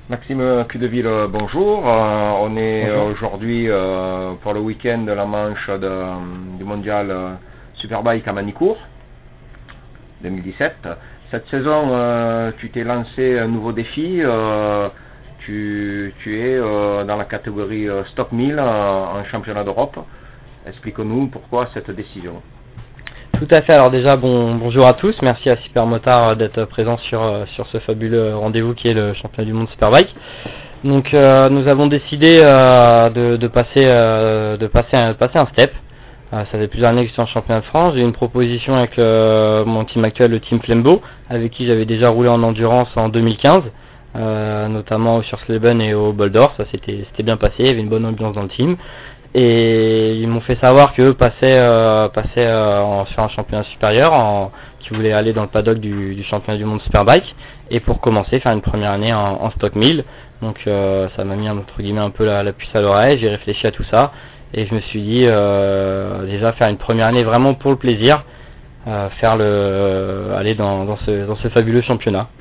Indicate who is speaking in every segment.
Speaker 1: Maxime Cudeville, bonjour. On est
Speaker 2: Bonjour.
Speaker 1: aujourd'hui pour le week-end de la manche du mondial Superbike à Manicourt 2017. Cette saison, tu t'es lancé un nouveau défi. Tu es dans la catégorie Stock 1000 en championnat d'Europe. Explique-nous pourquoi cette décision.
Speaker 2: Tout à fait. Alors déjà, bonjour à tous. Merci à Supermotard d'être présent sur ce fabuleux rendez-vous qui est le championnat du monde Superbike. Donc nous avons décidé de passer un step. Ça fait plusieurs années que je suis en championnat de France. J'ai eu une proposition avec mon team actuel, le team Flembo, avec qui j'avais déjà roulé en endurance en 2015, notamment sur Sleben et au Bol d'Or. Ça s'était bien passé, il y avait une bonne ambiance dans le team. Et ils m'ont fait savoir qu'eux passaient sur un championnat supérieur, qui voulaient aller dans le paddock du championnat du monde Superbike, et pour commencer faire une première année en Stock 1000. Donc ça m'a mis entre guillemets un peu la puce à l'oreille. J'ai réfléchi à tout ça et je me suis dit déjà faire une première année vraiment pour le plaisir, aller dans ce fabuleux championnat.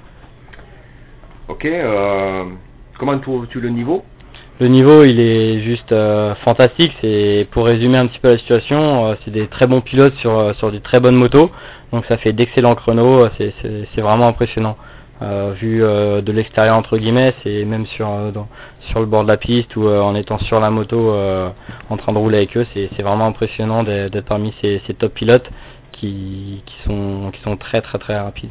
Speaker 1: Ok, comment trouves-tu le niveau ?
Speaker 2: Le niveau, il est juste fantastique. C'est, pour résumer un petit peu la situation, c'est des très bons pilotes sur des très bonnes motos. Donc ça fait d'excellents chronos. C'est vraiment impressionnant. Vu de l'extérieur entre guillemets, c'est même sur le bord de la piste ou en étant sur la moto en train de rouler avec eux, c'est vraiment impressionnant d'être parmi ces top pilotes qui sont très très très rapides.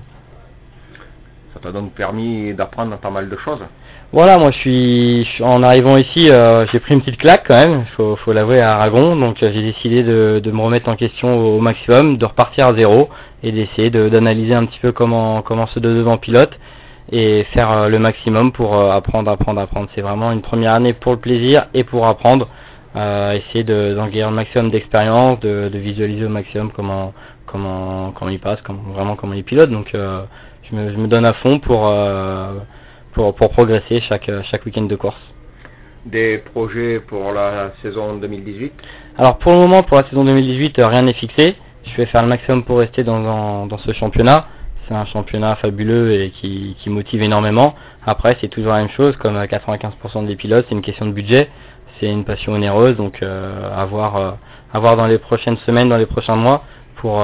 Speaker 1: Ça t'a donc permis d'apprendre pas mal de choses.
Speaker 2: Voilà, moi en arrivant ici, j'ai pris une petite claque quand même, faut l'avouer, à Aragon. Donc j'ai décidé de me remettre en question au maximum, de repartir à zéro et d'essayer d'analyser un petit peu comment se donne en pilote et faire le maximum pour apprendre. C'est vraiment une première année pour le plaisir et pour apprendre, essayer d'engager un maximum d'expérience, de visualiser au maximum comment ils passent, comment ils pilotent. Donc je me donne à fond pour progresser chaque week-end de course.
Speaker 1: Des projets pour la saison 2018 ?
Speaker 2: Alors pour le moment, pour la saison 2018, rien n'est fixé. Je vais faire le maximum pour rester dans ce championnat. C'est un championnat fabuleux et qui motive énormément. Après, c'est toujours la même chose, comme 95% des pilotes, c'est une question de budget. C'est une passion onéreuse, donc à voir dans les prochaines semaines, dans les prochains mois, pour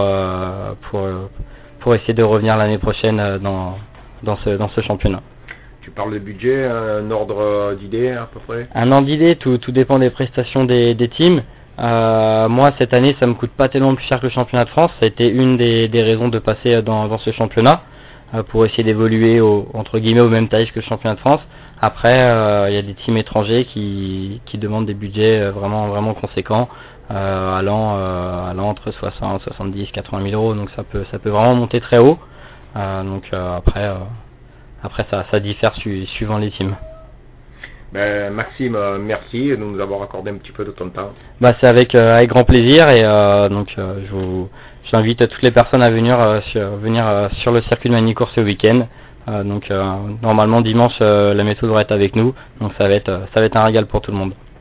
Speaker 2: essayer de revenir l'année prochaine dans ce championnat.
Speaker 1: Tu parles de budget, un ordre d'idée à peu près ?
Speaker 2: Un ordre d'idée, tout dépend des prestations des teams. Moi, cette année, ça me coûte pas tellement plus cher que le championnat de France. Ça a été une des raisons de passer dans ce championnat, pour essayer d'évoluer entre guillemets au même tarif que le championnat de France. Après, il y a des teams étrangers qui demandent des budgets vraiment vraiment conséquents, allant entre 60, 70, 80 000 euros. Donc ça peut vraiment monter très haut. Après, ça diffère suivant les teams.
Speaker 1: Maxime, merci de nous avoir accordé un petit peu de ton temps.
Speaker 2: C'est avec grand plaisir et j'invite toutes les personnes à venir sur le circuit de Manicourt ce week-end. Normalement dimanche, la météo devrait être avec nous, donc ça va être un régal pour tout le monde.